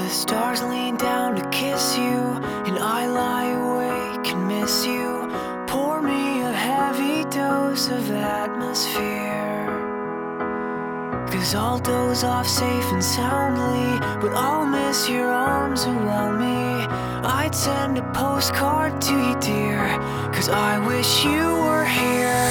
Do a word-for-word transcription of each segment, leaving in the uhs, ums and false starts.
The stars lean down to kiss you, and I lie awake and miss you. Pour me a heavy dose of atmosphere, 'cause I'll doze off safe and soundly, but I'll miss your arms around me. I'd send a postcard to you, dear, 'cause I wish you were here.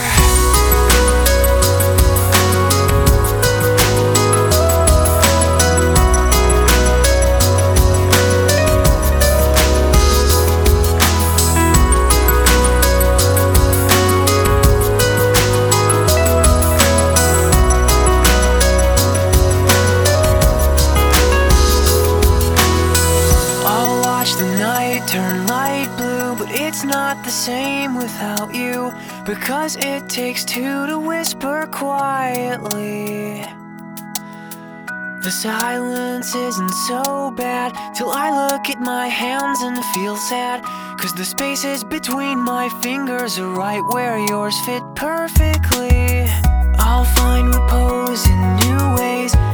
Turn light blue, but it's not the same without you, because it takes two to whisper quietly. The silence isn't so bad till I look at my hands and feel sad, 'cause the spaces between my fingers are right where yours fit perfectly. I'll find repose in new ways